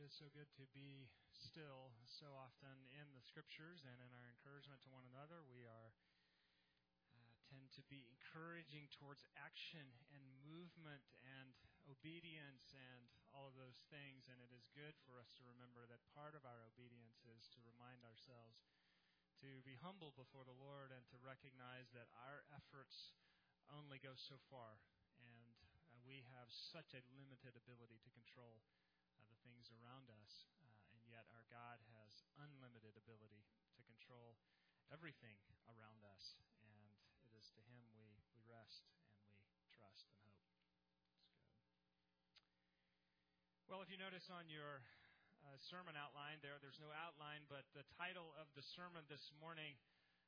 It is so good to be still so often in the Scriptures and in our encouragement to one another. We tend to be encouraging towards action and movement and obedience and all of those things. And it is good for us to remember that part of our obedience is to remind ourselves to be humble before the Lord and to recognize that our efforts only go so far. And we have such a limited ability to control the things around us, and yet our God has unlimited ability to control everything around us, and it is to Him we rest and we trust and hope. That's good. Well, if you notice on your sermon outline there's no outline, but the title of the sermon this morning,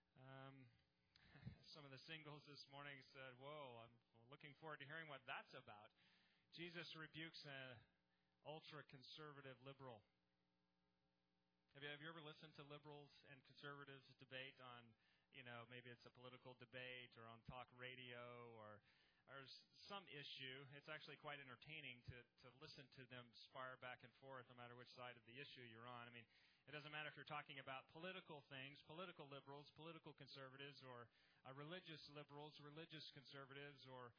some of the singles this morning said, "Whoa, I'm looking forward to hearing what that's about." Jesus rebukes a ultra-conservative liberal. Have you ever listened to liberals and conservatives debate on, maybe it's a political debate or on talk radio or some issue? It's actually quite entertaining to listen to them spar back and forth no matter which side of the issue you're on. I mean, it doesn't matter if you're talking about political things, political liberals, political conservatives, or religious liberals, religious conservatives, or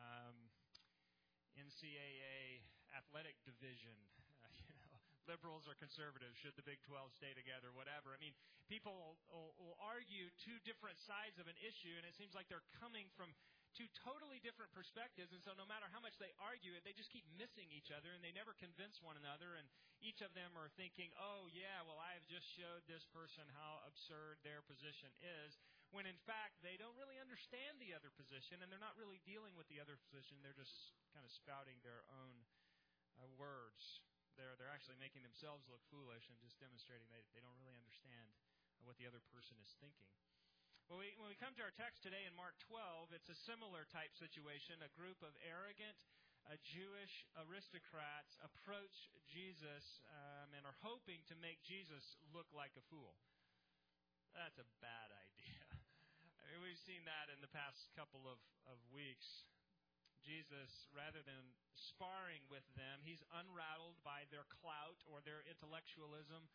NCAA athletic division, liberals or conservatives, should the Big 12 stay together, whatever. I mean, people will argue two different sides of an issue, and it seems like they're coming from two totally different perspectives, and so no matter how much they argue it, they just keep missing each other, and they never convince one another, and each of them are thinking, oh, yeah, well, I have just showed this person how absurd their position is, when in fact they don't really understand the other position, and they're not really dealing with the other position. They're just kind of spouting their own words. They're actually making themselves look foolish and just demonstrating they don't really understand what the other person is thinking. Well, when we come to our text today in Mark 12, it's a similar type situation. A group of arrogant Jewish aristocrats approach Jesus and are hoping to make Jesus look like a fool. That's a bad idea. I mean, we've seen that in the past couple of weeks. Jesus, rather than sparring with them, he's unrattled by their clout or their intellectualism.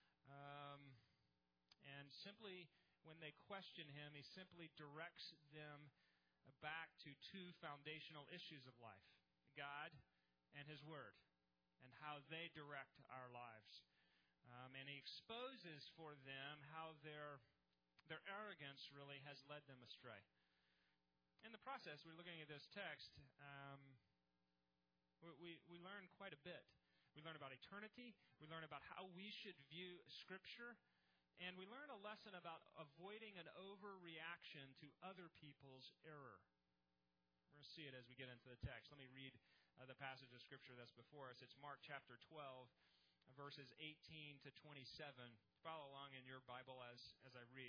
And simply, when they question him, he simply directs them back to two foundational issues of life: God and His Word, and how they direct our lives. And he exposes for them how their arrogance really has led them astray. In the process, we're looking at this text, we learn quite a bit. We learn about eternity. We learn about how we should view Scripture. And we learn a lesson about avoiding an overreaction to other people's error. We're going to see it as we get into the text. Let me read the passage of Scripture that's before us. It's Mark chapter 12, verses 18 to 27. Follow along in your Bible as I read.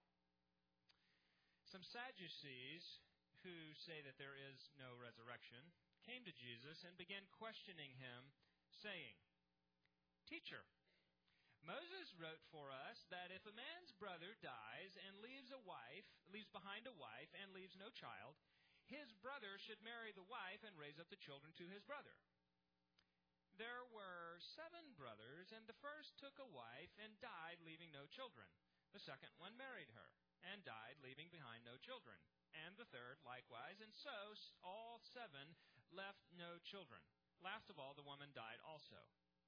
Some Sadducees, who say that there is no resurrection, came to Jesus and began questioning him, saying, "Teacher, Moses wrote for us that if a man's brother dies and leaves behind a wife and leaves no child, his brother should marry the wife and raise up the children to his brother. There were 7 brothers, and the first took a wife and died, leaving no children. The second one married her and died, leaving behind no children. And the third likewise, and so all 7 left no children. Last of all, the woman died also.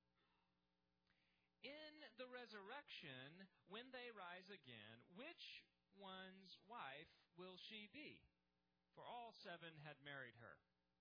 In the resurrection, when they rise again, which one's wife will she be? For all 7 had married her."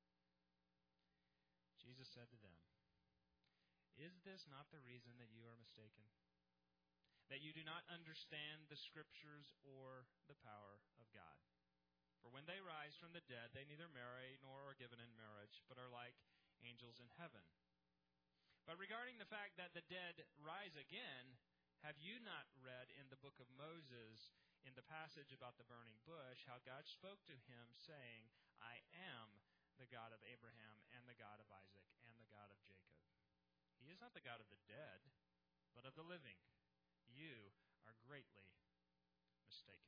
Jesus said to them, "Is this not the reason that you are mistaken? That you do not understand the Scriptures or the power of God? For when they rise from the dead, they neither marry nor are given in marriage, but are like angels in heaven. But regarding the fact that the dead rise again, have you not read in the book of Moses, in the passage about the burning bush, how God spoke to him, saying, 'I am the God of Abraham and the God of Isaac and the God of Jacob'? He is not the God of the dead, but of the living. You are greatly mistaken."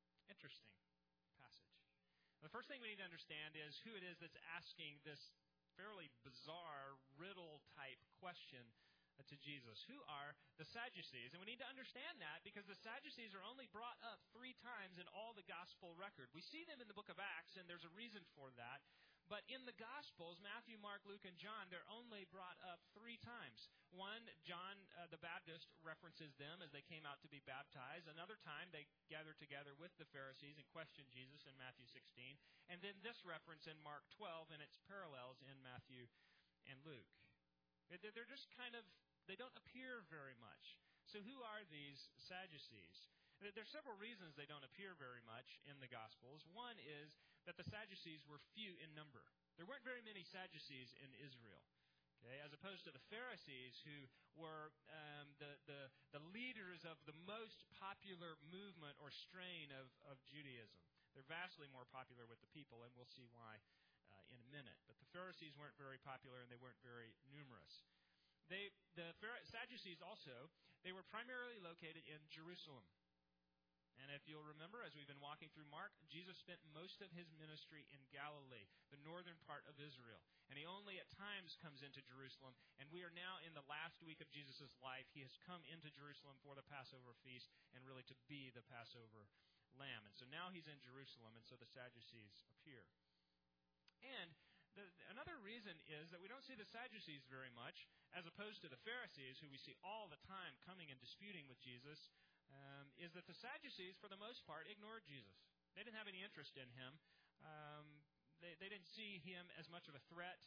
Interesting passage. The first thing we need to understand is who it is that's asking this fairly bizarre riddle-type question to Jesus. Who are the Sadducees? And we need to understand that because the Sadducees are only brought up 3 times in all the gospel record. We see them in the book of Acts, and there's a reason for that. But in the Gospels, Matthew, Mark, Luke, and John, they're only brought up 3 times. One, John the Baptist references them as they came out to be baptized. Another time, they gathered together with the Pharisees and questioned Jesus in Matthew 16. And then this reference in Mark 12 and its parallels in Matthew and Luke. They're just kind of, they don't appear very much. So who are these Sadducees? There's several reasons they don't appear very much in the Gospels. One is that the Sadducees were few in number. There weren't very many Sadducees in Israel, okay, as opposed to the Pharisees, who were the leaders of the most popular movement or strain of Judaism. They're vastly more popular with the people, and we'll see why in a minute. But the Pharisees weren't very popular, and they weren't very numerous. The Sadducees also, they were primarily located in Jerusalem. And if you'll remember, as we've been walking through Mark, Jesus spent most of his ministry in Galilee, the northern part of Israel. And he only at times comes into Jerusalem. And we are now in the last week of Jesus' life. He has come into Jerusalem for the Passover feast and really to be the Passover lamb. And so now he's in Jerusalem, and so the Sadducees appear. And another reason is that we don't see the Sadducees very much, as opposed to the Pharisees, who we see all the time coming and disputing with Jesus, is that the Sadducees, for the most part, ignored Jesus. They didn't have any interest in him. They didn't see him as much of a threat.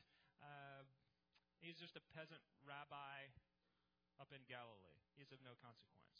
He's just a peasant rabbi up in Galilee. He's of no consequence.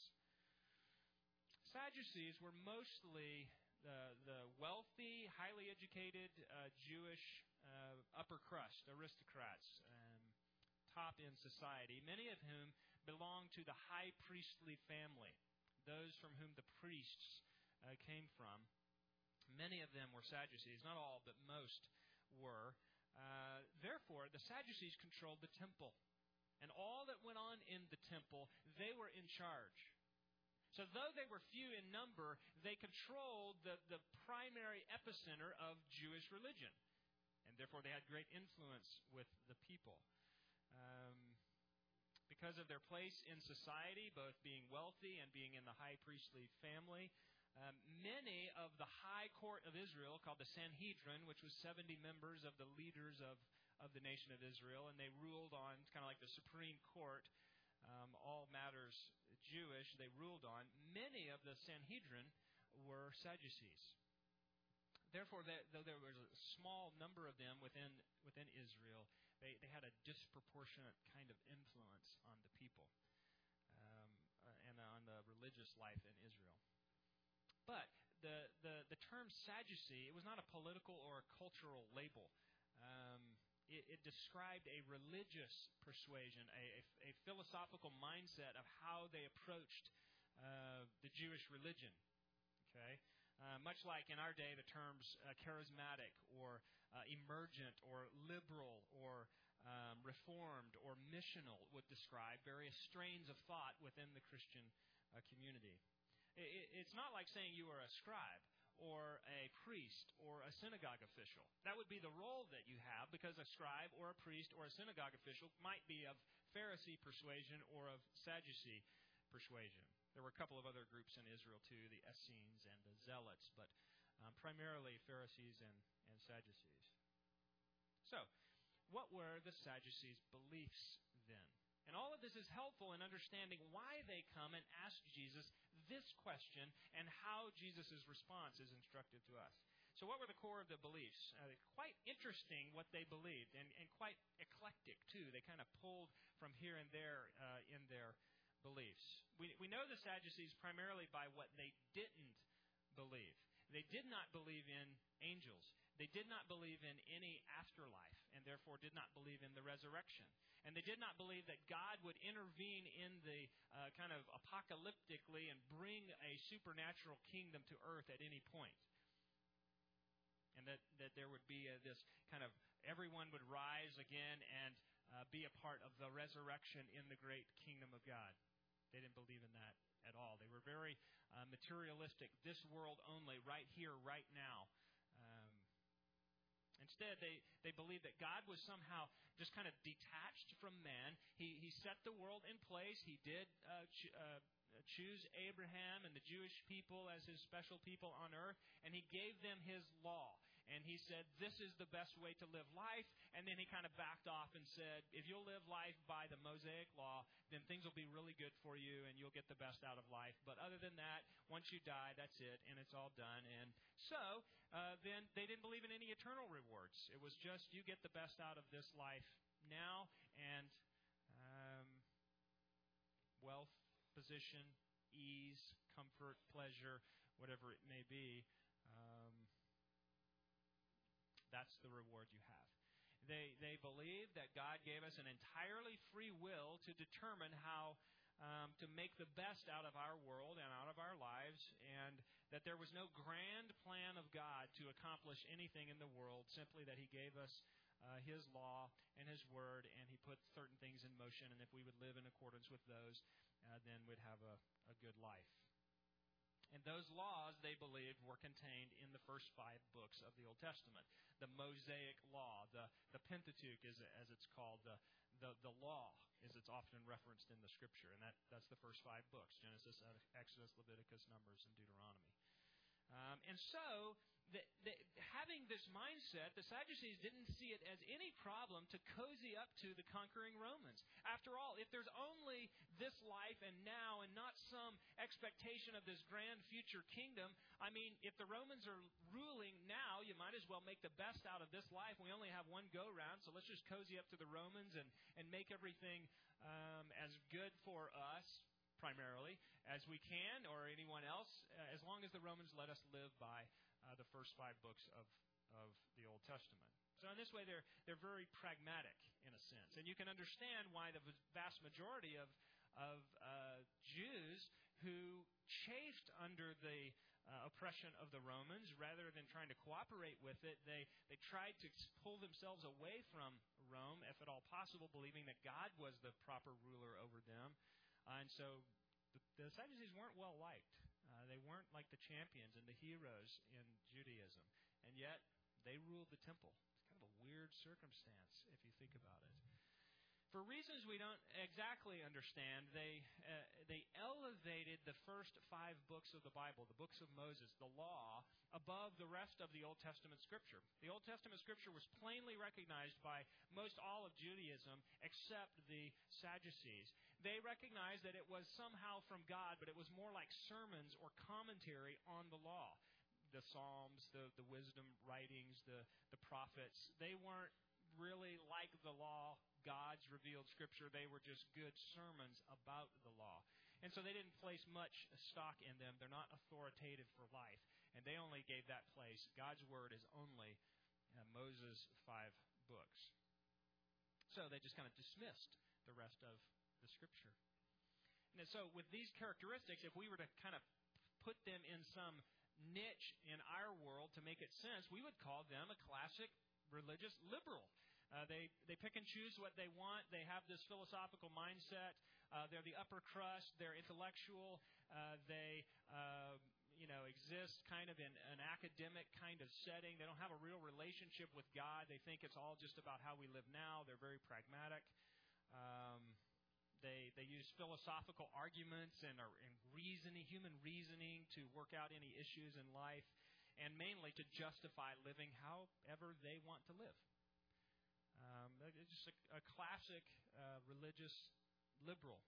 Sadducees were mostly the wealthy, highly educated Jewish upper crust, aristocrats, top in society, many of whom belonged to the high priestly family, those from whom the priests came from. Many of them were Sadducees, not all, but most were. Therefore, the Sadducees controlled the temple. And all that went on in the temple, they were in charge. So though they were few in number, they controlled the primary epicenter of Jewish religion. And therefore, they had great influence with the people. Because of their place in society, both being wealthy and being in the high priestly family, many of the high court of Israel, called the Sanhedrin, which was 70 members of the leaders of the nation of Israel, and they ruled on, it's kind of like the Supreme Court, all matters Jewish, they ruled on. Many of the Sanhedrin were Sadducees. Therefore, though there was a small number of them within Israel, they had a disproportionate kind of influence on the people and on the religious life in Israel. But the term Sadducee, it was not a political or a cultural label. It described a religious persuasion, a philosophical mindset of how they approached the Jewish religion. Okay? Much like in our day, the terms charismatic or emergent or liberal or reformed or missional would describe various strains of thought within the Christian community. It's not like saying you are a scribe or a priest or a synagogue official. That would be the role that you have, because a scribe or a priest or a synagogue official might be of Pharisee persuasion or of Sadducee persuasion. There were a couple of other groups in Israel too, the Essenes and the Zealots, but primarily Pharisees and Sadducees. So, what were the Sadducees' beliefs then? And all of this is helpful in understanding why they come and ask Jesus this question and how Jesus' response is instructive to us. So what were the core of the beliefs? Quite interesting what they believed, and quite eclectic too. They kind of pulled from here and there in their beliefs. We know the Sadducees primarily by what they didn't believe. They did not believe in angels. They did not believe in any afterlife, and therefore did not believe in the resurrection. And they did not believe that God would intervene in the kind of apocalyptically and bring a supernatural kingdom to earth at any point. And that there would be this kind of, everyone would rise again and be a part of the resurrection in the great kingdom of God. They didn't believe in that at all. They were very materialistic, this world only, right here, right now. instead, they believed that God was somehow just kind of detached from man. He set the world in place. He did choose Abraham and the Jewish people as his special people on earth, and he gave them his law. And he said, this is the best way to live life. And then he kind of backed off and said, if you'll live life by the Mosaic law, then things will be really good for you and you'll get the best out of life. But other than that, once you die, that's it, and it's all done. And so then they didn't believe in any eternal rewards. It was just you get the best out of this life now, and wealth, position, ease, comfort, pleasure, whatever it may be. That's the reward you have. They believe that God gave us an entirely free will to determine how to make the best out of our world and out of our lives, and that there was no grand plan of God to accomplish anything in the world, simply that He gave us His law and His word, and He put certain things in motion, and if we would live in accordance with those, then we'd have a good life. And those laws, they believed, were contained in the first 5 books of the Old Testament. The Mosaic Law, the Pentateuch, as it's called, the law, as it's often referenced in the Scripture. And that's the first 5 books, Genesis, Exodus, Leviticus, Numbers, and Deuteronomy. And so, having this mindset, the Sadducees didn't see it as any problem to cozy up to the conquering Romans. After all, if there's only this life and now and not some expectation of this grand future kingdom, I mean, if the Romans are ruling now, you might as well make the best out of this life. We only have one go-round, so let's just cozy up to the Romans and make everything as good for us, primarily, as we can, or anyone else, as long as the Romans let us live by the first 5 books of the Old Testament. So in this way, they're very pragmatic, in a sense. And you can understand why the vast majority of Jews who chafed under the oppression of the Romans, rather than trying to cooperate with it, they tried to pull themselves away from Rome, if at all possible, believing that God was the proper ruler over them. And so the Sadducees weren't well liked. They weren't like the champions and the heroes in Judaism. And yet, they ruled the temple. It's kind of a weird circumstance, if you think about it. For reasons we don't exactly understand, they elevated the first 5 books of the Bible, the books of Moses, the law, above the rest of the Old Testament Scripture. The Old Testament Scripture was plainly recognized by most all of Judaism, except the Sadducees. They recognized that it was somehow from God, but it was more like sermons or commentary on the law. The Psalms, the wisdom writings, the prophets, they weren't really like the law, God's revealed Scripture. They were just good sermons about the law. And so they didn't place much stock in them. They're not authoritative for life. And they only gave that place. God's Word is only Moses' 5 books. So they just kind of dismissed the rest of the Scripture. And so with these characteristics, if we were to kind of put them in some niche in our world to make it sense, we would call them a classic religious liberal. They pick and choose what they want. They have this philosophical mindset. They're the upper crust. They're intellectual. They exist kind of in an academic kind of setting. They don't have a real relationship with God. They think it's all just about how we live now. They're very pragmatic. They use philosophical arguments and human reasoning to work out any issues in life, and mainly to justify living however they want to live. It's just a classic religious liberal.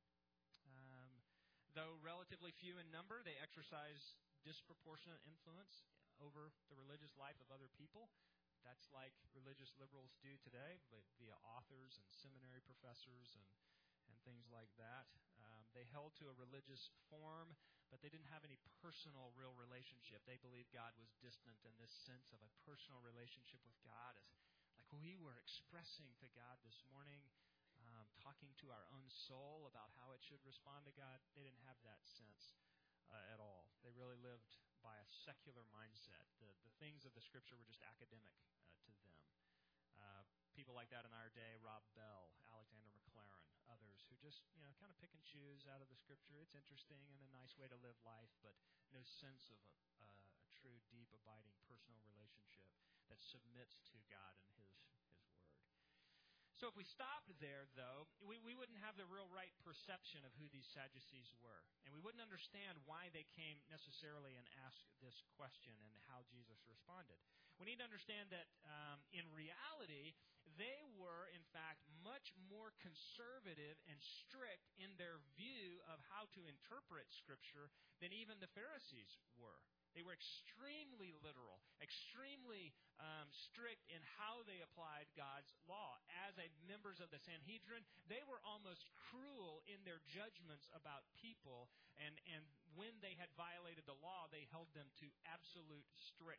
Though relatively few in number, they exercise disproportionate influence over the religious life of other people. That's like religious liberals do today, via authors and seminary professors and things like that. They held to a religious form, but they didn't have any personal, real relationship. They believed God was distant in this sense of a personal relationship with God, as like we were expressing to God this morning, talking to our own soul about how it should respond to God. They didn't have that sense at all. They really lived by a secular mindset. The things of the Scripture were just academic to them. People like that in our day, Rob Bell, Alexander McLaren, others who just kind of pick and choose out of the Scripture. It's interesting and a nice way to live life, but no sense of a true, deep, abiding personal relationship that's submits to God and His Word. So if we stopped there, though, we wouldn't have the real right perception of who these Sadducees were. And we wouldn't understand why they came necessarily and asked this question and how Jesus responded. We need to understand that in reality, they were, in fact, much more conservative and strict in their view of how to interpret Scripture than even the Pharisees were. They were extremely literal, extremely strict in how they applied God's law. As members of the Sanhedrin, they were almost cruel in their judgments about people, and when they had violated the law, they held them to absolute strict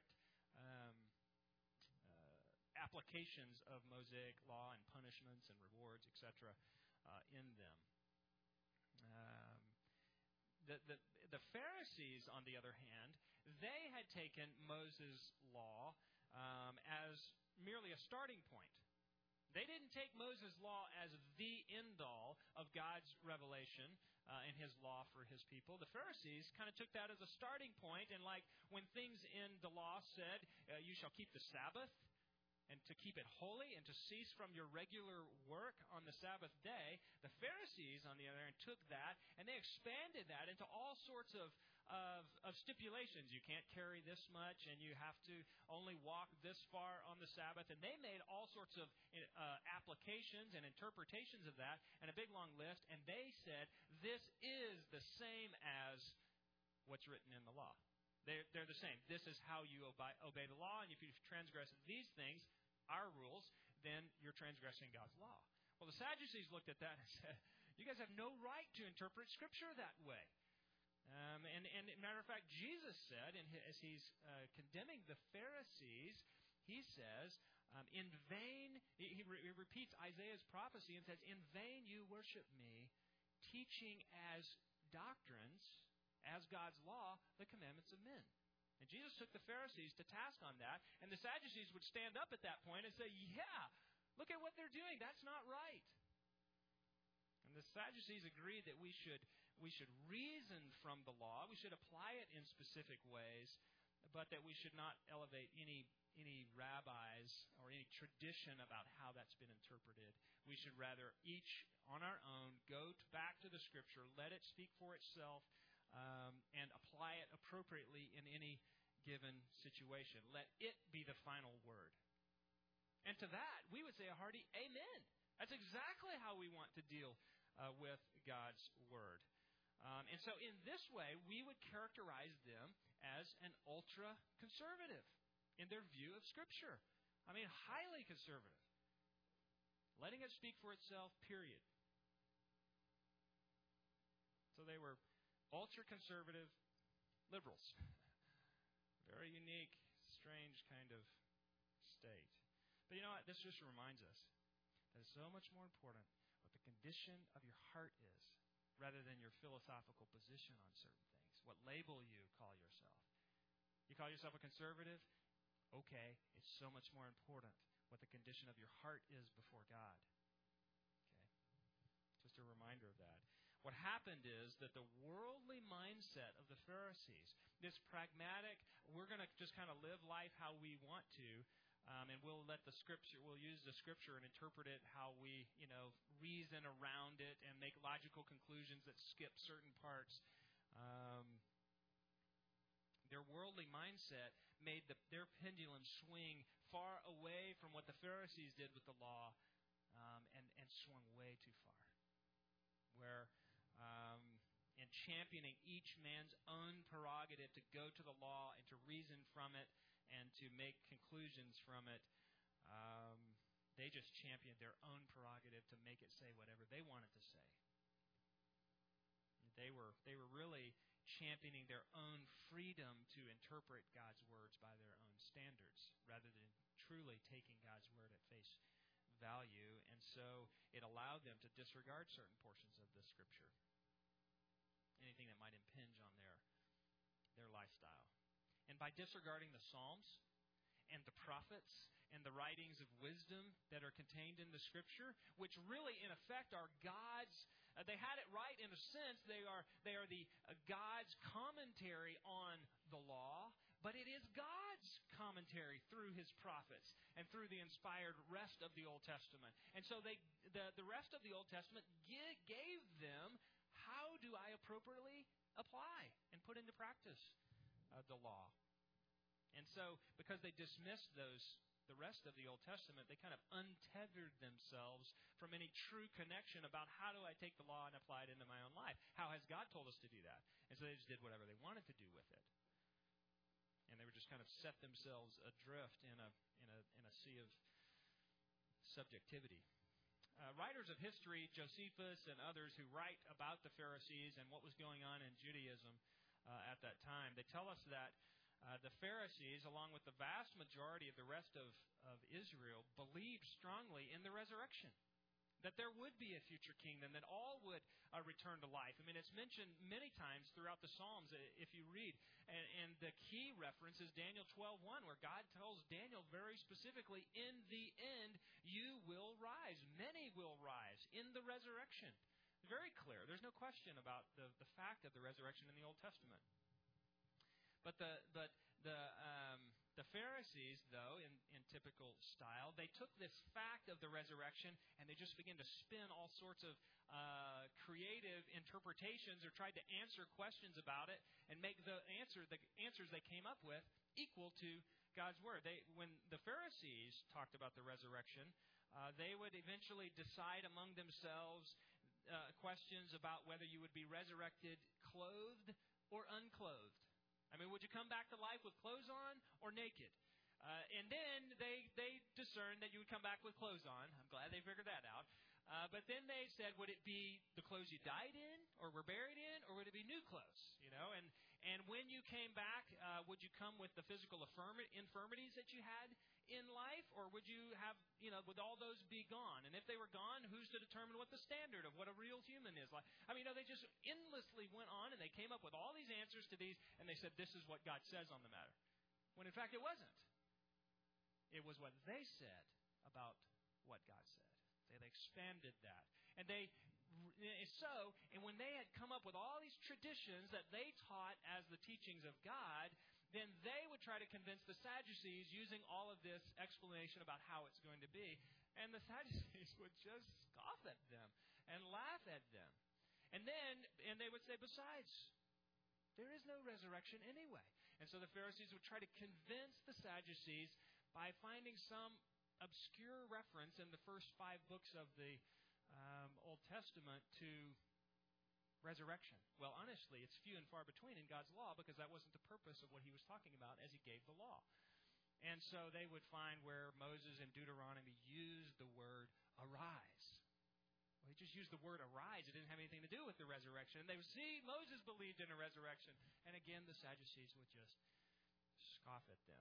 applications of Mosaic law and punishments and rewards, etc., in them. The Pharisees, on the other hand, they had taken Moses' law as merely a starting point. They didn't take Moses' law as the end-all of God's revelation and His law for His people. The Pharisees kind of took that as a starting point, and like when things in the law said, you shall keep the Sabbath, and to keep it holy, and to cease from your regular work on the Sabbath day, the Pharisees, on the other hand, took that, and they expanded that into all sorts of stipulations. You can't carry this much, and you have to only walk this far on the Sabbath. And they made all sorts of applications and interpretations of that, and a big long list, and they said, this is the same as what's written in the law. They're the same. This is how you obey the law, and if you transgress these things, our rules, then you're transgressing God's law. Well, the Sadducees looked at that and said, you guys have no right to interpret Scripture that way. And matter of fact, Jesus said, as He's condemning the Pharisees, He says, in vain, He repeats Isaiah's prophecy and says, in vain you worship me, teaching as doctrines, as God's law, the commandments of men. And Jesus took the Pharisees to task on that, and the Sadducees would stand up at that point and say, yeah, look at what they're doing. That's not right. And the Sadducees agreed that we should reason from the law. We should apply it in specific ways, but that we should not elevate any rabbis or any tradition about how that's been interpreted. We should rather each, on our own, go back to the Scripture, let it speak for itself, and apply it appropriately in any given situation. Let it be the final word. And to that, we would say a hearty amen. That's exactly how we want to deal with God's Word. And so in this way, we would characterize them as an ultra-conservative in their view of Scripture. I mean, highly conservative. Letting it speak for itself, period. So they were ultra-conservative liberals. Very unique, strange kind of state. But you know what? This just reminds us that it's so much more important what the condition of your heart is rather than your philosophical position on certain things. What label you call yourself. You call yourself a conservative? Okay, it's so much more important what the condition of your heart is before God. Okay? Just a reminder of that. What happened is that the worldly mindset of the Pharisees, this pragmatic, we're going to just kind of live life how we want to, and we'll let the Scripture, we'll use the Scripture and interpret it how we, reason around it and make logical conclusions that skip certain parts. Their worldly mindset made their pendulum swing far away from what the Pharisees did with the law, and swung way too far. Where in championing each man's own prerogative to go to the law and to reason from it and to make conclusions from it, they just championed their own prerogative to make it say whatever they wanted to say. They were really championing their own freedom to interpret God's words by their own standards rather than truly taking God's word at face value, and so it allowed them to disregard certain portions of the Scripture, anything that might impinge on their lifestyle. And by disregarding the Psalms and the prophets and the writings of wisdom that are contained in the Scripture, which really, in effect, are God's. They had it right in a sense. They are the God's commentary on the law, but it is God's commentary through His prophets and through the inspired rest of the Old Testament. And so the rest of the Old Testament gave them, how do I appropriately apply and put into practice the law? And so, because they dismissed the rest of the Old Testament, they kind of untethered themselves from any true connection about how do I take the law and apply it into my own life? How has God told us to do that? And so they just did whatever they wanted to do with it. And they would just kind of set themselves adrift in a sea of subjectivity. Writers of history, Josephus and others who write about the Pharisees and what was going on in Judaism at that time, they tell us that the Pharisees, along with the vast majority of the rest of Israel, believed strongly in the resurrection. That there would be a future kingdom, that all would return to life. I mean, it's mentioned many times throughout the Psalms, if you read. And the key reference is Daniel 12:1, where God tells Daniel very specifically, in the end, you will rise. Many will rise in the resurrection. Very clear. There's no question about the fact of the resurrection in the Old Testament. But the Pharisees, though, in typical style, they took this fact of the resurrection and they just began to spin all sorts of creative interpretations or tried to answer questions about it and make the answers they came up with equal to God's Word. When the Pharisees talked about the resurrection, they would eventually decide among themselves questions about whether you would be resurrected clothed or unclothed. I mean, would you come back to life with clothes on or naked? And then they discerned that you would come back with clothes on. I'm glad they figured that out. But then they said, would it be the clothes you died in or were buried in, or would it be new clothes? You know, and when you came back, would you come with the physical infirmities that you had in life, or would you have, would all those be gone? And if they were gone, who's to determine what the standard of what a real human is like? I mean, they just endlessly went on, and they came up with all these answers to these, and they said, this is what God says on the matter. When in fact it wasn't. It was what they said about what God said. They expanded that. And when they had come up with all these traditions that they taught as the teachings of God, then they would try to convince the Sadducees using all of this explanation about how it's going to be. And the Sadducees would just scoff at them and laugh at them. And they would say, besides, there is no resurrection anyway. And so the Pharisees would try to convince the Sadducees by finding some obscure reference in the first 5 books of the Old Testament to resurrection. Well, honestly, it's few and far between in God's law, because that wasn't the purpose of what He was talking about as He gave the law. And so they would find where Moses in Deuteronomy used the word arise. Well, he just used the word arise. It didn't have anything to do with the resurrection. And they would see Moses believed in a resurrection. And again, the Sadducees would just scoff at them.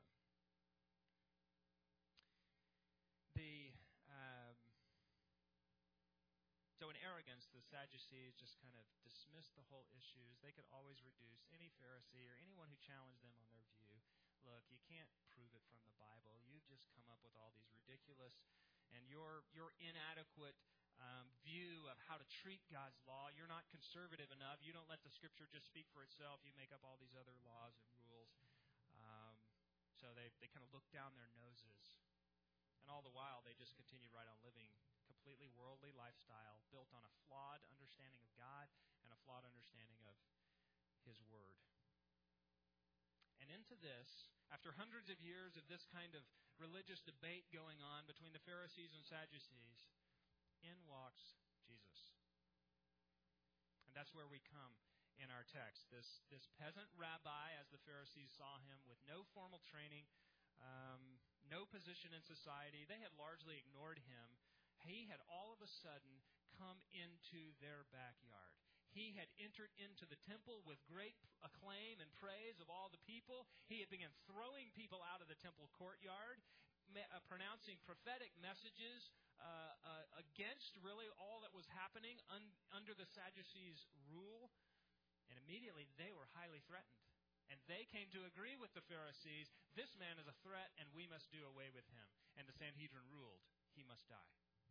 So in arrogance, the Sadducees just kind of dismissed the whole issues. They could always reduce any Pharisee or anyone who challenged them on their view. Look, you can't prove it from the Bible. You've just come up with all these ridiculous and your inadequate view of how to treat God's law. You're not conservative enough. You don't let the Scripture just speak for itself. You make up all these other laws and rules. So they kind of look down their noses. And all the while, they just continue right on living completely worldly lifestyle built on a flawed understanding of God and a flawed understanding of His Word. And into this, after hundreds of years of this kind of religious debate going on between the Pharisees and Sadducees, in walks Jesus. And that's where we come in our text. This peasant rabbi, as the Pharisees saw him, with no formal training, no position in society. They had largely ignored him. He had all of a sudden come into their backyard. He had entered into the temple with great acclaim and praise of all the people. He had begun throwing people out of the temple courtyard, pronouncing prophetic messages against really all that was happening under the Sadducees' rule. And immediately they were highly threatened. And they came to agree with the Pharisees, this man is a threat and we must do away with him. And the Sanhedrin ruled, he must die.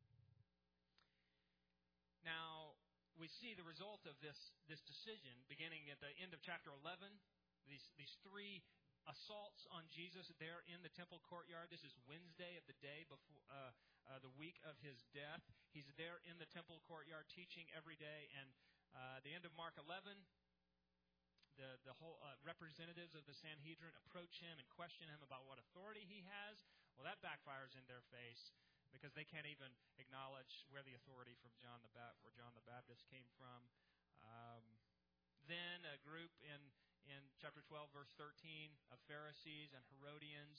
Now, we see the result of this decision beginning at the end of chapter 11. These 3 assaults on Jesus there in the temple courtyard. This is Wednesday of the day before the week of his death. He's there in the temple courtyard teaching every day. And at the end of Mark 11, the whole representatives of the Sanhedrin approach him and question him about what authority he has. Well, that backfires in their face because they can't even acknowledge where the authority from John the Baptist came from. Then a group in chapter 12, verse 13, of Pharisees and Herodians,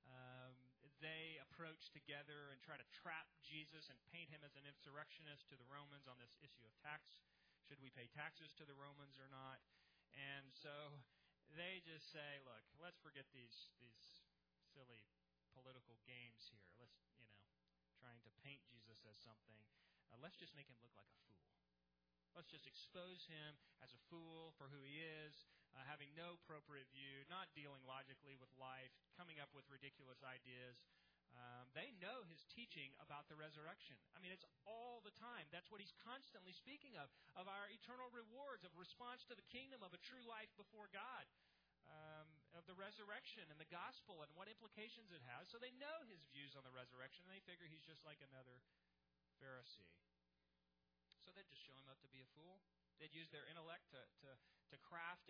they approach together and try to trap Jesus and paint him as an insurrectionist to the Romans on this issue of tax. Should we pay taxes to the Romans or not? And so they just say, look, let's forget these silly political games here. Let's, trying to paint Jesus as something. Let's just make him look like a fool. Let's just expose him as a fool for who he is, having no appropriate view, not dealing logically with life, coming up with ridiculous ideas. They know his teaching about the resurrection. I mean, it's all the time. That's what he's constantly speaking of our eternal rewards, of response to the kingdom, of a true life before God, of the resurrection and the gospel and what implications it has. So they know his views on the resurrection, and they figure he's just like another Pharisee. So they'd just show him up to be a fool. They'd use their intellect to craft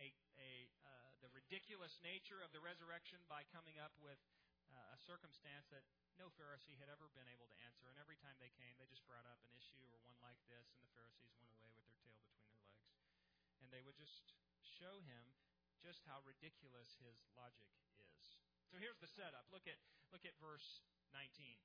the ridiculous nature of the resurrection by coming up with a circumstance that no Pharisee had ever been able to answer. And every time they came, they just brought up an issue or one like this, and the Pharisees went away with their tail between their legs. And they would just show him just how ridiculous his logic is. So here's the setup. Look at verse 19.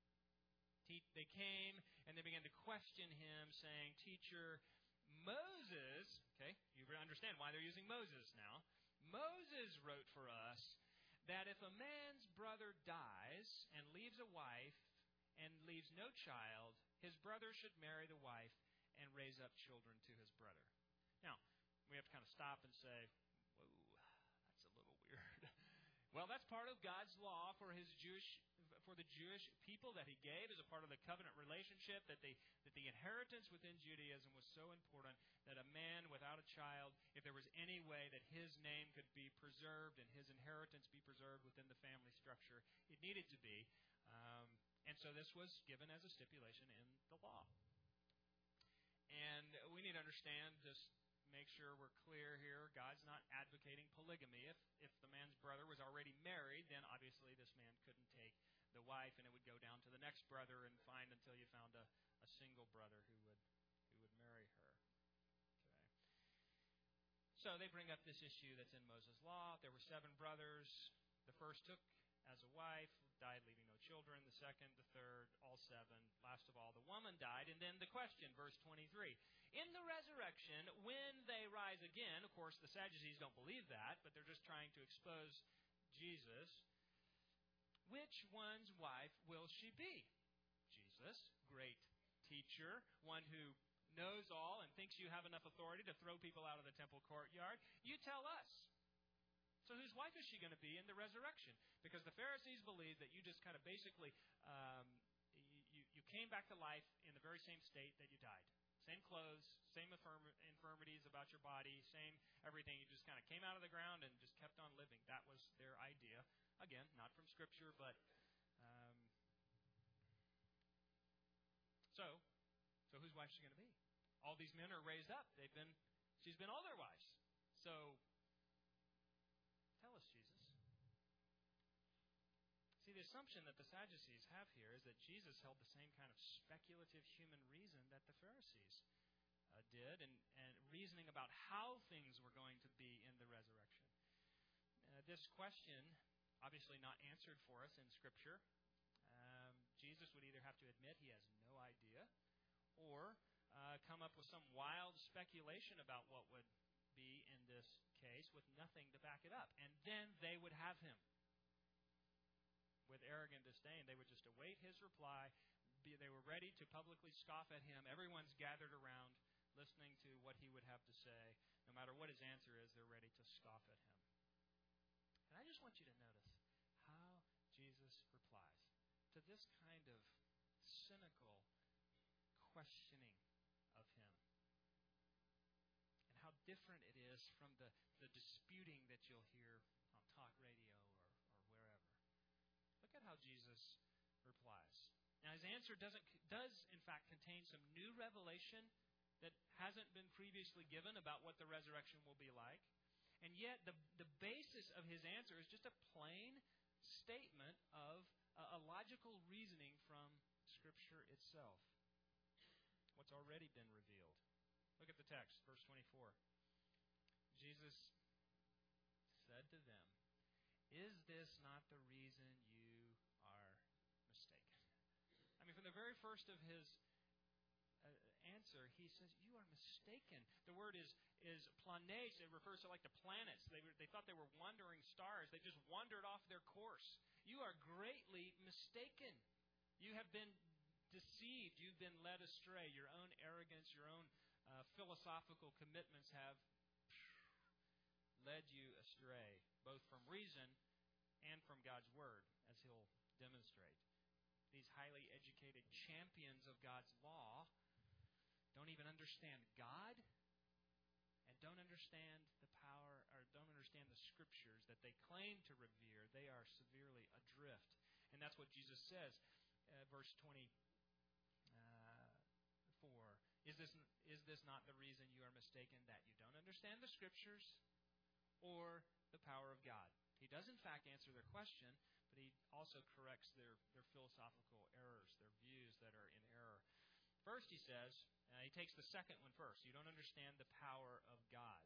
They came and they began to question him, saying, "Teacher, Moses," okay, you understand why they're using Moses now. "Moses wrote for us that if a man's brother dies and leaves a wife and leaves no child, his brother should marry the wife and raise up children to his brother." Now, we have to kind of stop and say, whoa, that's a little weird. Well, that's part of God's law for the Jewish people that he gave as a part of the covenant relationship, that the inheritance within Judaism was so important that a man without a child, if there was any way that his name could be preserved and his inheritance be preserved within the family structure, it needed to be. And so this was given as a stipulation in the law. And we need to understand, just make sure we're clear here, God's not advocating polygamy. If the man's brother was already married, then obviously this man couldn't take the wife, and it would go down to the next brother and find until you found a single brother who would marry her. Okay. So they bring up this issue that's in Moses' law. There were 7 brothers. The first took as a wife, died leaving no children. The second, the third, all 7. Last of all, the woman died. And then the question, verse 23. In the resurrection, when they rise again, of course, the Sadducees don't believe that, but they're just trying to expose Jesus. Which one's wife will she be? Jesus, great teacher, one who knows all and thinks you have enough authority to throw people out of the temple courtyard. You tell us. So whose wife is she going to be in the resurrection? Because the Pharisees believe that you just kind of basically, you came back to life in the very same state that you died. Same clothes, same infirmities about your body, same everything. You just kind of came out of the ground and just kept on living. That was their idea. Again, not from Scripture, but so whose wife is she going to be? All these men are raised up. She's been all their wives. So tell us, Jesus. See, the assumption that the Sadducees have here is that Jesus held the same kind of speculative human reason that the Pharisees did, and reasoning about how things were going to be in the resurrection. This question, obviously not answered for us in Scripture. Jesus would either have to admit he has no idea, or come up with some wild speculation about what would be in this case with nothing to back it up. And then they would have him. With arrogant disdain, they would just await his reply. They were ready to publicly scoff at him. Everyone's gathered around listening to what he would have to say. No matter what his answer is, they're ready to scoff at him. And I just want you to notice how Jesus replies to this kind of cynical questioning of him. And how different it is from the disputing that you'll hear on talk radio or wherever. Look at how Jesus replies. Now, his answer does in fact contain some new revelation that hasn't been previously given about what the resurrection will be like. And yet, the basis of his answer is just a plain statement of a logical reasoning from Scripture itself. What's already been revealed. Look at the text, verse 24. Jesus said to them, "Is this not the reason you are mistaken?" I mean, from the very first of his answer, he says, "You are mistaken." The word is planes. It refers to like the planets. They thought they were wandering stars. They just wandered off their course. You are greatly mistaken. You have been deceived. You've been led astray. Your own arrogance, your own philosophical commitments have led you astray, both from reason and from God's Word, as he'll demonstrate. These highly educated champions of God's law don't even understand God and don't understand the power, or don't understand the Scriptures that they claim to revere. They are severely adrift. And that's what Jesus says, verse 24. Is this not the reason you are mistaken, that you don't understand the Scriptures or the power of God? He does, in fact, answer their question, but he also corrects their philosophical errors, their views that are in error. First, he says, he takes the second one first. You don't understand the power of God.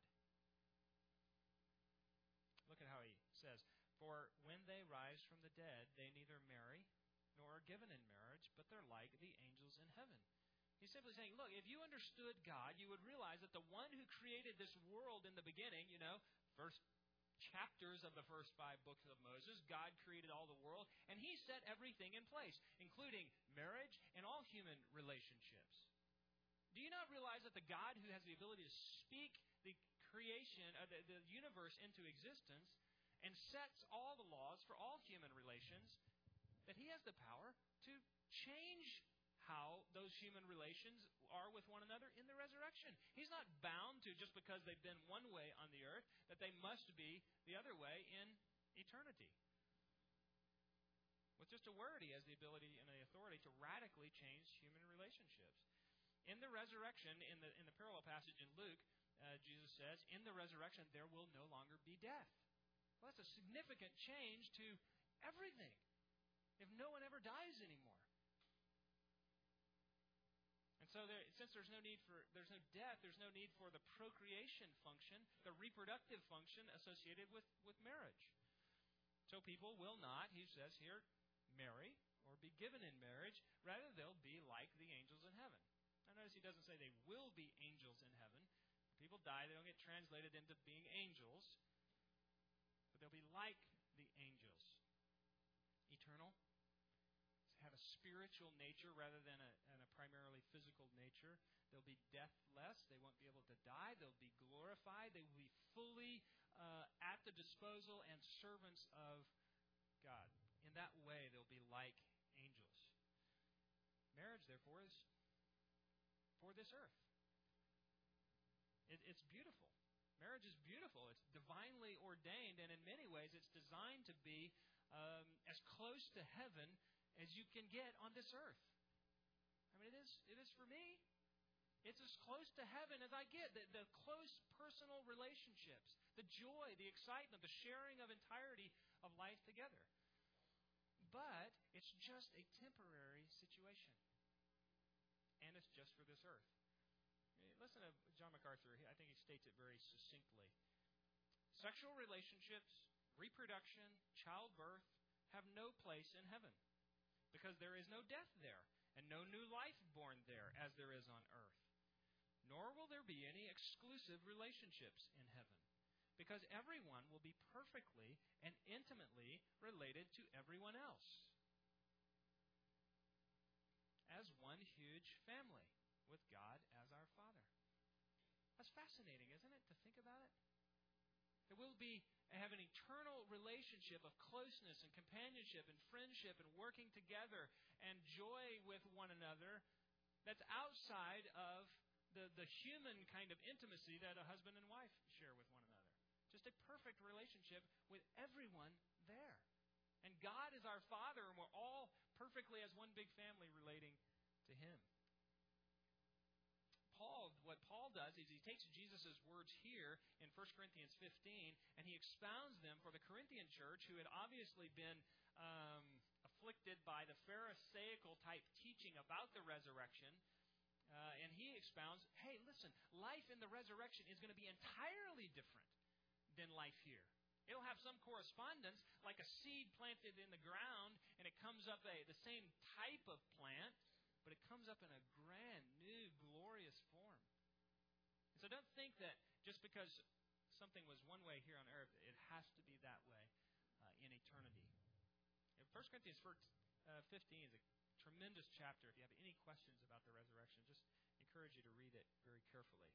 Look at how he says, "For when they rise from the dead, they neither marry nor are given in marriage, but they're like the angels in heaven." He's simply saying, look, if you understood God, you would realize that the one who created this world in the beginning, first chapters of the first 5 books of Moses, God created all the world, and He set everything in place, including marriage and all human relationships. Do you not realize that the God who has the ability to speak the creation, the universe into existence, and sets all the laws for all human relations, that He has the power to change how those human relations are with one another in the resurrection? He's not bound to, just because they've been one way on the earth, that they must be the other way in eternity. With just a word, He has the ability and the authority to radically change human relationships. In the resurrection, in the parallel passage in Luke, Jesus says, in the resurrection there will no longer be death. Well, that's a significant change to everything, if no one ever dies anymore. And so, since there's no death, there's no need for the procreation function, the reproductive function associated with marriage. So people will not, he says here, marry or be given in marriage. Rather, they'll be like the angels in heaven. Now, notice he doesn't say they will be angels in heaven. When people die, they don't get translated into being angels, but they'll be like the angels. Eternal. Have a spiritual nature rather than a primarily physical nature. They'll be deathless. They won't be able to die. They'll be glorified. They will be fully at the disposal and servants of God. In that way, they'll be like angels. Marriage, therefore, is for this earth. It's beautiful. Marriage is beautiful. It's divinely ordained, and in many ways, it's designed to be as close to heaven as you can get on this earth. I mean, it is for me. It's as close to heaven as I get. The close personal relationships, the joy, the excitement, the sharing of entirety of life together. But it's just a temporary situation. And it's just for this earth. Listen to John MacArthur. I think he states it very succinctly. Sexual relationships, reproduction, childbirth have no place in heaven, because there is no death there, and no new life born there, as there is on earth. Nor will there be any exclusive relationships in heaven, because everyone will be perfectly and intimately related to everyone else, as one huge family, with God as our Father. That's fascinating, isn't it, to think about it? That we'll have an eternal relationship of closeness and companionship and friendship and working together and joy with one another that's outside of the human kind of intimacy that a husband and wife share with one another. just a perfect relationship with everyone there. And God is our Father, and we're all perfectly as one big family relating to Him. What Paul does is he takes Jesus' words here in 1 Corinthians 15, and he expounds them for the Corinthian church, who had obviously been afflicted by the Pharisaical type teaching about the resurrection. And he expounds, hey, listen, life in the resurrection is going to be entirely different than life here. It'll have some correspondence, like a seed planted in the ground, and it comes up the same type of plant, but it comes up in a grand, new, glorious form. And so don't think that just because something was one way here on earth, it has to be that way in eternity. 1 Corinthians 15 is a tremendous chapter. If you have any questions about the resurrection, just encourage you to read it very carefully.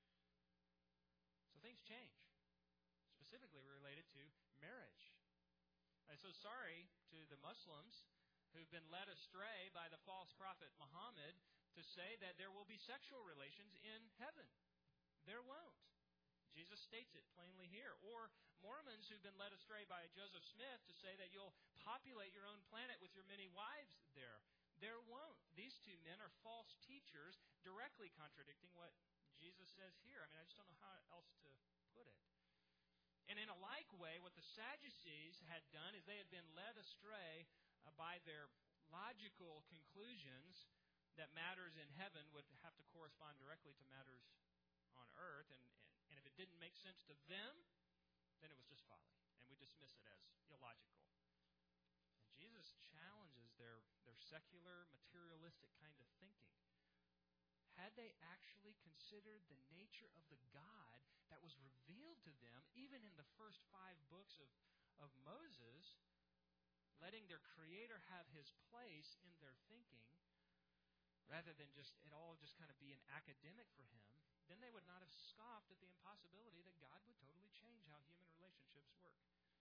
So things change, specifically related to marriage. I'm so sorry to the Muslims who've been led astray by the false prophet Muhammad to say that there will be sexual relations in heaven. There won't. Jesus states it plainly here. Or Mormons who've been led astray by Joseph Smith to say that you'll populate your own planet with your many wives there. There won't. These two men are false teachers, directly contradicting what Jesus says here. I mean, I just don't know how else to put it. And in a like way, what the Sadducees had done is they had been led astray by their logical conclusions that matters in heaven would have to correspond directly to matters on earth. And if it didn't make sense to them, then it was just folly. And we dismiss it as illogical. And Jesus challenges their secular, materialistic kind of thinking. Had they actually considered the nature of the God that was revealed to them, even in the first 5 books of Moses, letting their Creator have His place in their thinking, rather than just it all just kind of be an academic for Him, then they would not have scoffed at the impossibility that God would totally change how human relationships work.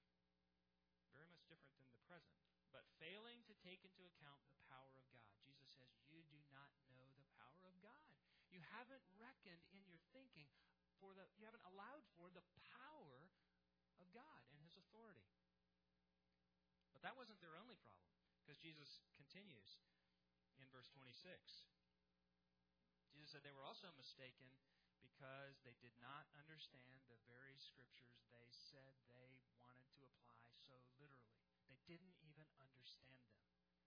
Very much different than the present. But failing to take into account the power of God. Jesus says, you do not know the power of God. You haven't reckoned in your thinking you haven't allowed for the power of God and His authority. But that wasn't their only problem, because Jesus continues in verse 26. Jesus said they were also mistaken because they did not understand the very Scriptures they said they wanted to apply so literally. They didn't even understand them.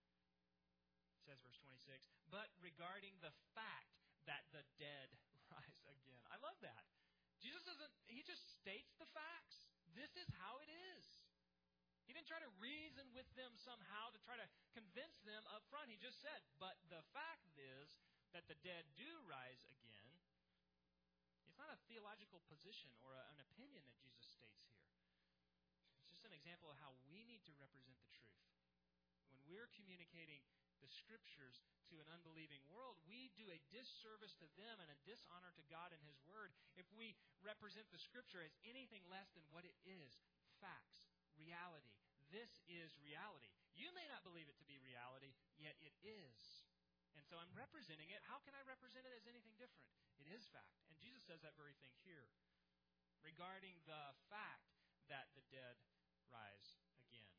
It says, verse 26, but regarding the fact that the dead rise again. I love that. Jesus He just states the facts. This is how it is. He didn't try to reason with them somehow to try to convince them up front. He just said, but the fact is that the dead do rise again. It's not a theological position or an opinion that Jesus states here. It's just an example of how we need to represent the truth. When we're communicating the Scriptures to an unbelieving world, we do a disservice to them and a dishonor to God and His Word if we represent the Scripture as anything less than what it is. Facts. Reality. This is reality. You may not believe it to be reality, yet it is. And so I'm representing it. How can I represent it as anything different? It is fact. And Jesus says that very thing here. Regarding the fact that the dead rise again.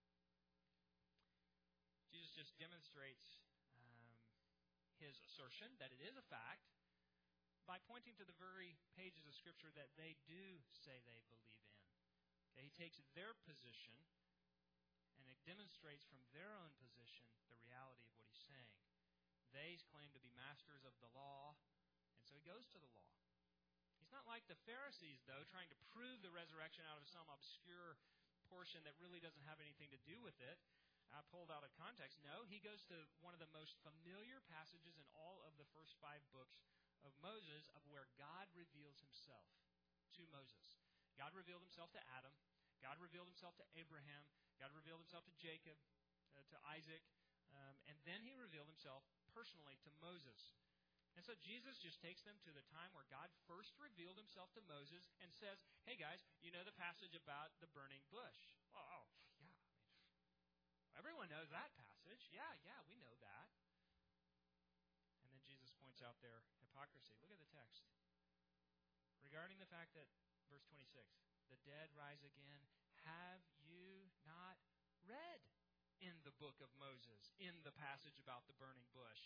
Jesus just demonstrates His assertion that it is a fact by pointing to the very pages of Scripture that they do say they believe in. Okay, He takes their position and it demonstrates from their own position the reality of what He's saying. They claim to be masters of the law, and so He goes to the law. He's not like the Pharisees, though, trying to prove the resurrection out of some obscure portion that really doesn't have anything to do with it, pulled out of context. No, He goes to one of the most familiar passages in all of the first 5 books of Moses, of where God reveals Himself to Moses. God revealed Himself to Adam. God revealed Himself to Abraham. God revealed Himself to Jacob, to Isaac. And then He revealed Himself personally to Moses. And so Jesus just takes them to the time where God first revealed Himself to Moses and says, hey guys, you know the passage about the burning bush. Oh yeah. Everyone knows that passage. Yeah, we know that. And then Jesus points out their hypocrisy. Look at the text. Regarding the fact that, verse 26, the dead rise again. Have you not read in the book of Moses, in the passage about the burning bush?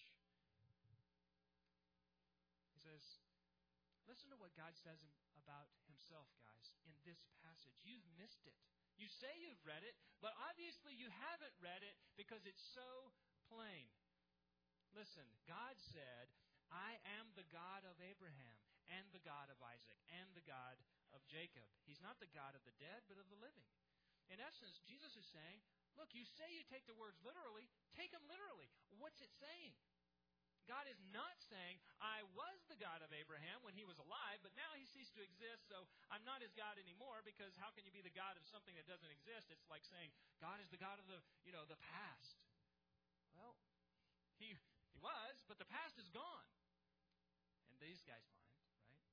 He says, listen to what God says about Himself, guys, in this passage. You've missed it. You say you've read it, but obviously you haven't read it because it's so plain. Listen, God said, I am the God of Abraham and the God of Isaac and the God of Jacob. He's not the God of the dead, but of the living. In essence, Jesus is saying, look, you say you take the words literally. Take them literally. What's it saying? God is not saying, I was the God of Abraham when he was alive, but now he ceased to exist, so I'm not his God anymore, because how can you be the God of something that doesn't exist? It's like saying, God is the God of the past. Well, he was, but the past is gone. In these guys' mind, right?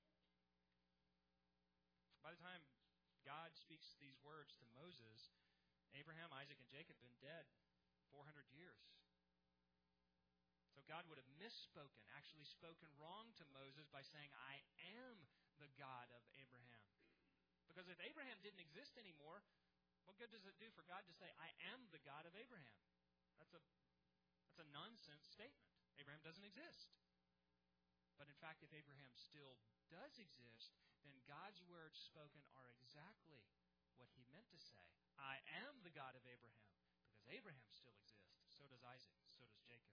By the time God speaks these words to Moses, Abraham, Isaac, and Jacob have been dead 400 years. So God would have misspoken, actually spoken wrong to Moses by saying, I am the God of Abraham. Because if Abraham didn't exist anymore, what good does it do for God to say, I am the God of Abraham? That's a nonsense statement. Abraham doesn't exist. But in fact, if Abraham still does exist, then God's words spoken are exactly what He meant to say. I am the God of Abraham, because Abraham still exists. So does Isaac. So does Jacob.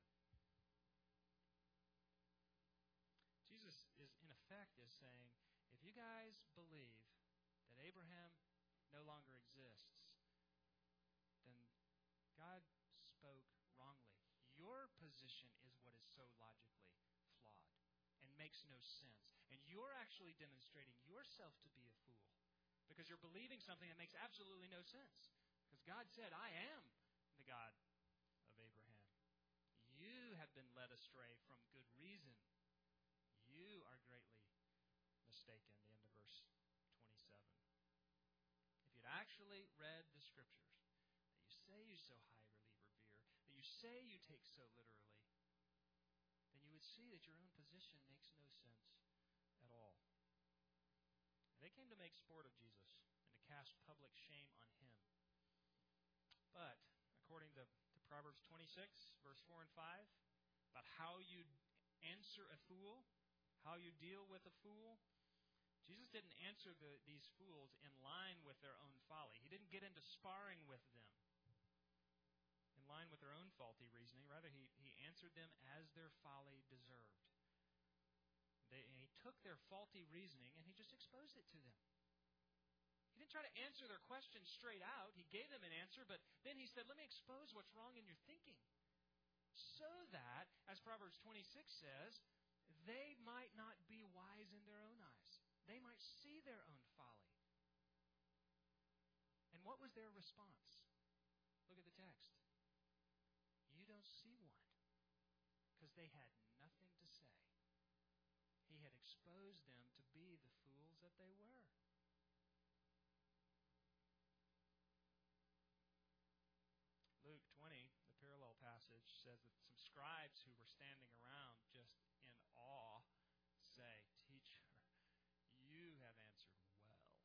Jesus is, in effect, is saying, if you guys believe that Abraham no longer exists, then God spoke wrongly. Your position is what is so logically flawed and makes no sense. And you're actually demonstrating yourself to be a fool because you're believing something that makes absolutely no sense. Because God said, I am the God of Abraham. You have been led astray from good reason. You are greatly mistaken. The end of verse 27. If you'd actually read the Scriptures, that you say you so highly revere, that you say you take so literally, then you would see that your own position makes no sense at all. They came to make sport of Jesus and to cast public shame on Him. But, according to Proverbs 26, verse 4 and 5, about how you answer a fool, how you deal with a fool, Jesus didn't answer these fools in line with their own folly. He didn't get into sparring with them in line with their own faulty reasoning. Rather, He answered them as their folly deserved. He took their faulty reasoning and He just exposed it to them. He didn't try to answer their question straight out. He gave them an answer, but then He said, let me expose what's wrong in your thinking. So that, as Proverbs 26 says, they might not be wise in their own eyes. They might see their own folly. And what was their response? Look at the text. You don't see one. Because they had nothing to say. He had exposed them to be the fools that they were. Luke 20, the parallel passage, says that some scribes who were standing around just in awe say, Teacher, you have answered well.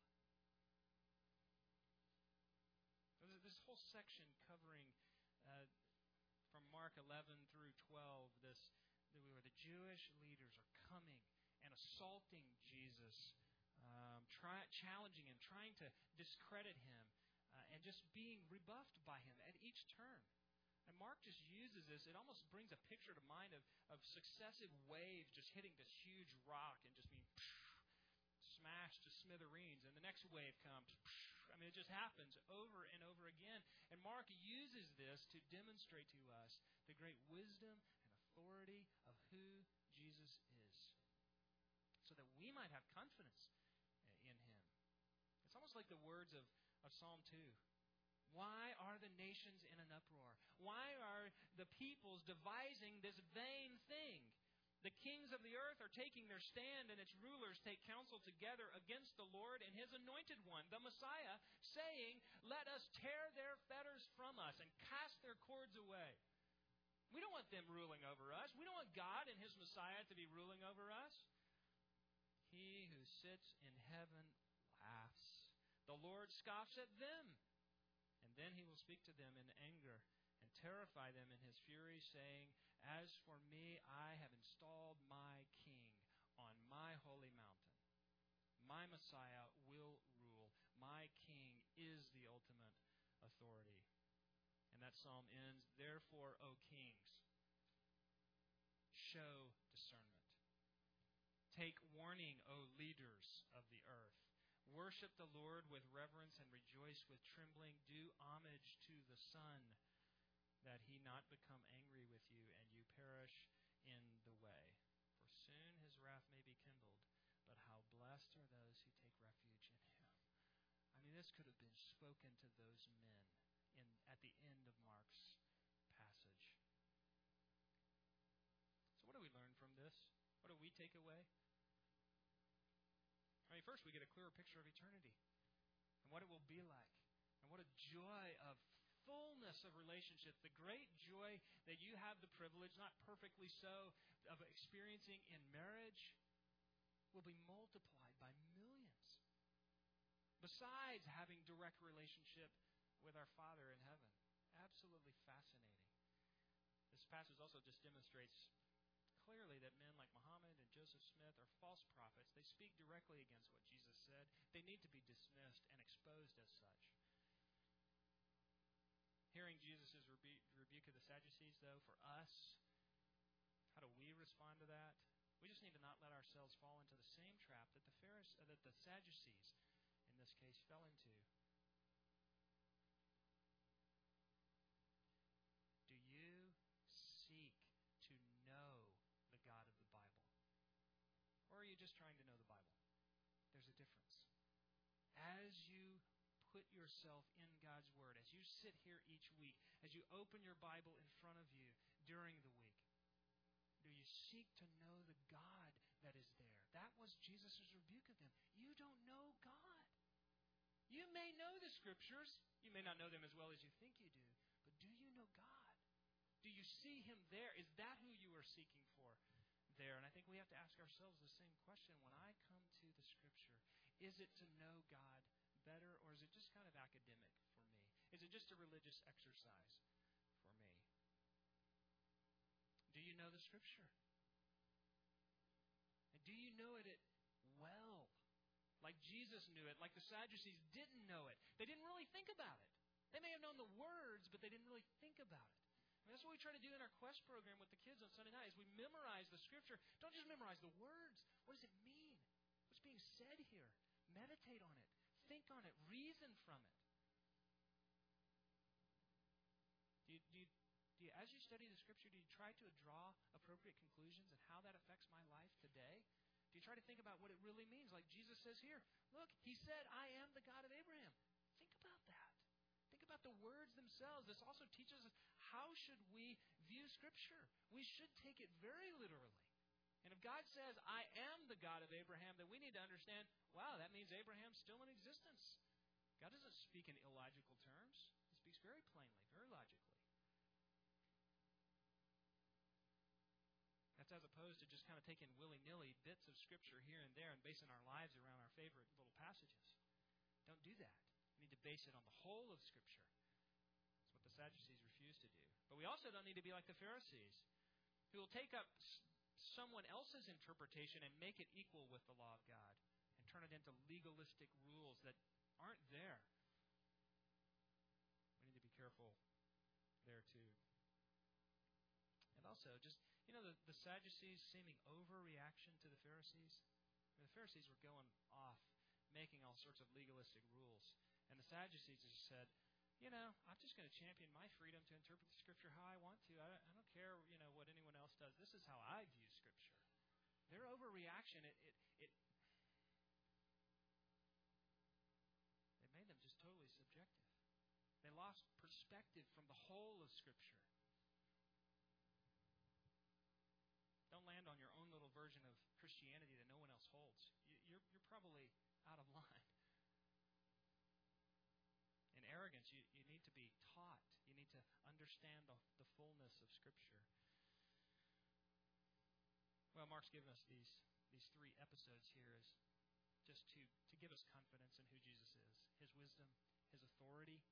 This whole section covering from Mark 11 through 12, where the Jewish leaders are coming and assaulting Jesus, challenging Him, trying to discredit Him, and just being rebuffed by Him at each turn. And Mark just uses this. It almost brings a picture to mind of successive waves just hitting this huge rock and just being smashed to smithereens. And the next wave comes. I mean, it just happens over and over again. And Mark uses this to demonstrate to us the great wisdom and authority of who Jesus is, so that we might have confidence in Him. It's almost like the words of Psalm 2. Why are the nations in an uproar? Why are the peoples devising this vain thing? The kings of the earth are taking their stand, and its rulers take counsel together against the Lord and His anointed one, the Messiah, saying, let us tear their fetters from us and cast their cords away. We don't want them ruling over us. We don't want God and His Messiah to be ruling over us. He who sits in heaven laughs. The Lord scoffs at them. And then he will speak to them in anger and terrify them in his fury, saying, As for me, I have installed my king on my holy mountain. My Messiah will rule. My king is the ultimate authority. And that psalm ends, Therefore, O kings, show discernment. Take warning, O leaders of the earth. Worship the Lord with reverence and rejoice with trembling. Do homage to the Son, that he not become angry with you and you perish in the way. For soon his wrath may be kindled, but how blessed are those who take refuge in him. I mean, this could have been spoken to those men at the end of Mark's passage. So what do we learn from this? What do we take away? I mean, first we get a clearer picture of eternity and what it will be like. And what a joy of fullness of relationship. The great joy that you have the privilege, not perfectly so, of experiencing in marriage will be multiplied by millions. Besides having direct relationship with our Father in heaven. Absolutely fascinating. This passage also just demonstrates clearly that men like Muhammad and Joseph Smith are false prophets. They speak directly against what Jesus said. They need to be dismissed and exposed as such. Hearing Jesus' rebuke of the Sadducees, though, for us, how do we respond to that? We just need to not let ourselves fall into the same trap that the Sadducees, in this case, fell into. Do you seek to know the God of the Bible? Or are you just trying to know the Bible? There's a difference. As you put yourself in God's Word, as you sit here each week, as you open your Bible in front of you during the week, do you seek to know the God that is there? That was Jesus' rebuke of them. You don't know God. You may know the Scriptures. You may not know them as well as you think you do. But do you know God? Do you see Him there? Is that who you are seeking for there? And I think we have to ask ourselves the same question when I come to the Scripture. Is it to know God better, or is it just kind of academic for me? Is it just a religious exercise for me? Do you know the Scripture? And do you know it well? Like Jesus knew it, like the Sadducees didn't know it. They didn't really think about it. They may have known the words, but they didn't really think about it. And that's what we try to do in our Quest program with the kids on Sunday night, is we memorize the Scripture. Don't just memorize the words. What does it mean? What's being said here? Meditate on it. Think on it. Reason from it. As you study the Scripture, do you try to draw appropriate conclusions and how that affects my life today? Do you try to think about what it really means? Like Jesus says here, look, He said, I am the God of Abraham. Think about that. Think about the words themselves. This also teaches us how should we view Scripture. We should take it very literally. And if God says, I am the God of Abraham, then we need to understand, wow, that means Abraham's still in existence. God doesn't speak in illogical terms. He speaks very plainly, very logically. That's as opposed to just kind of taking willy-nilly bits of Scripture here and there and basing our lives around our favorite little passages. Don't do that. We need to base it on the whole of Scripture. That's what the Sadducees refused to do. But we also don't need to be like the Pharisees, who will take up someone else's interpretation and make it equal with the law of God and turn it into legalistic rules that aren't there. We need to be careful there too. And also, just, the Sadducees' seeming overreaction to the Pharisees. The Pharisees were going off, making all sorts of legalistic rules. And the Sadducees just said, I'm just going to champion my freedom to interpret the Scripture how I want to. I don't care, what anyone else does. This is how I view Scripture. Their overreaction, it made them just totally subjective. They lost perspective from the whole of Scripture. Don't land on your own little version of Christianity that no one else holds. You're probably out of line. In arrogance, you need to be taught. You need to understand the fullness of Scripture. Well, Mark's given us these 3 episodes here as just to give us confidence in who Jesus is. His wisdom, His authority,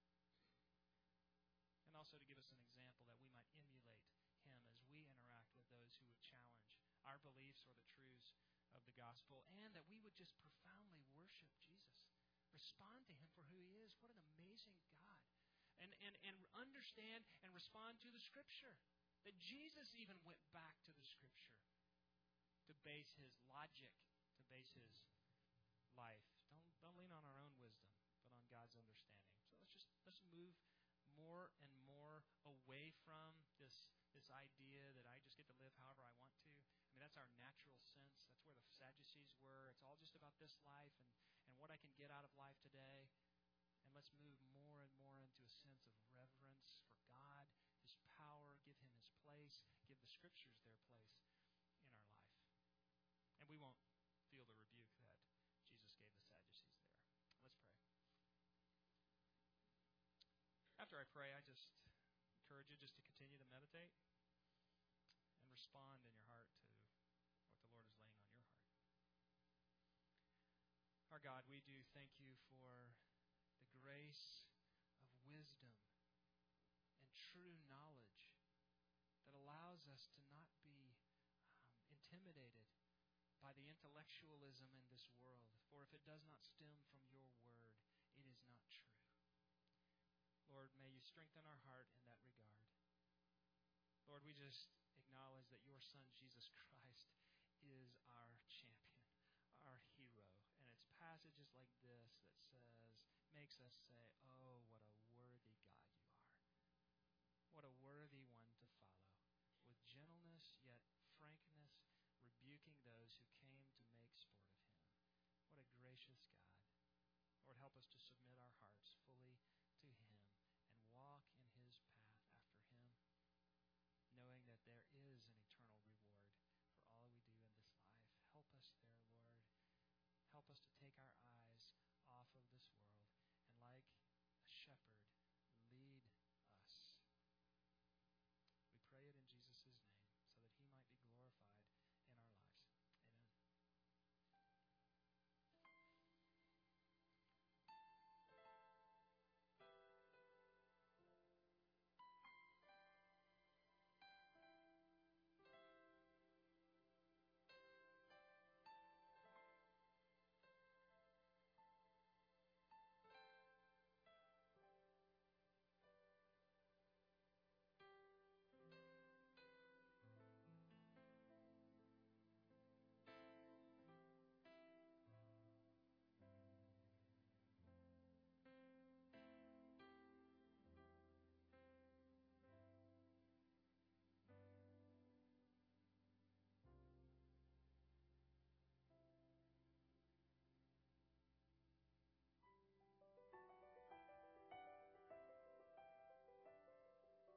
and also to give us an example that we might emulate Him as we interact with those who would challenge our beliefs or the truths of the gospel, and that we would just profoundly worship Jesus, respond to Him for who He is. What an amazing God. And understand and respond to the Scripture. That Jesus even went back to the Scripture to base His logic, to base His life. Don't lean on our own wisdom, but on God's understanding. So let's move more and more away from this idea that I just get to live however I want to. I mean, that's our natural sense. That's where the Sadducees were. It's all just about this life and what I can get out of life today. And let's move more and more into a sense of reverence for God, His power, give Him His place, give the Scriptures their place in our life. And we won't feel the rebuke that Jesus gave the Sadducees there. Let's pray. After I pray, I just encourage you just to continue to meditate and respond in your heart to what the Lord is laying on your heart. Our God, we do thank You for the grace of wisdom and true knowledge that allows us to not be intimidated by the intellectualism in this world. For if it does not stem from Your Word, it is not true. Lord, may You strengthen our heart in that regard. Lord, we just acknowledge that Your Son, Jesus Christ, is our champion, our hero. And it's passages like this that makes us say, oh, what a worthy God You are. What a worthy one to follow. With gentleness, yet frankness, rebuking those who came to make sport of Him. What a gracious God. Lord, help us to